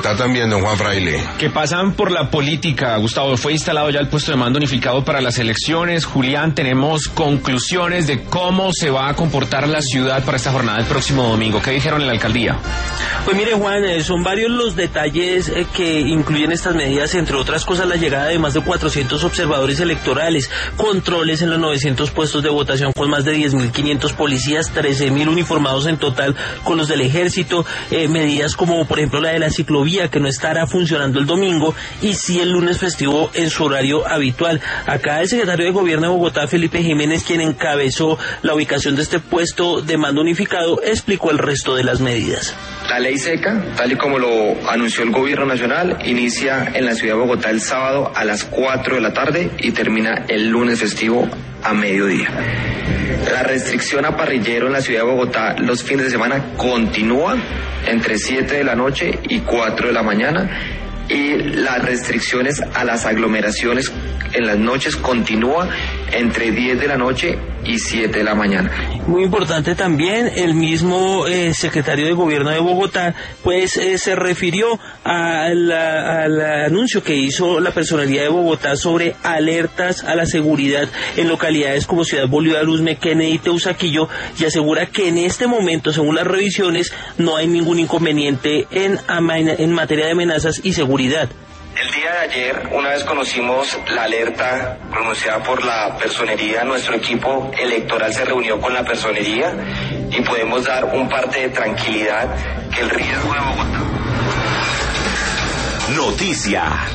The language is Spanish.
Bogotá también, don Juan Fraile. Que pasan por la política, Gustavo. Fue instalado ya el puesto de mando unificado para las elecciones. Julián, tenemos conclusiones de cómo se va a comportar la ciudad para esta jornada el próximo domingo. ¿Qué dijeron en la alcaldía? Pues mire, Juan, son varios los detalles que incluyen estas medidas, entre otras cosas la llegada de más de 400 observadores electorales, controles en los 900 puestos de votación con más de 10.500 policías, 13.000 uniformados en total con los del ejército, medidas como por ejemplo la de la ciclovía que no estará funcionando el domingo y sí el lunes festivo en su horario habitual. Acá el secretario de Gobierno de Bogotá, Felipe Jiménez, quien encabezó la ubicación de este puesto de mando unificado, explicó el resto de las medidas. La ley seca, tal y como lo anunció el Gobierno Nacional, inicia en la ciudad de Bogotá el sábado a las 4 de la tarde y termina el lunes festivo a mediodía. La restricción a parrillero en la ciudad de Bogotá los fines de semana continúa entre 7 de la noche y 4 de la mañana, y las restricciones a las aglomeraciones en las noches continúa entre 10 de la noche y 7 de la mañana. Muy importante también, el mismo secretario de Gobierno de Bogotá pues se refirió al anuncio que hizo la personalidad de Bogotá sobre alertas a la seguridad en localidades como Ciudad Bolívar, Usme, Kennedy y Teusaquillo, y asegura que en este momento, según las revisiones, no hay ningún inconveniente en materia de amenazas y seguridad. El día de ayer, una vez conocimos la alerta pronunciada por la personería, nuestro equipo electoral se reunió con la personería y podemos dar un parte de tranquilidad que el riesgo de Bogotá. Noticia.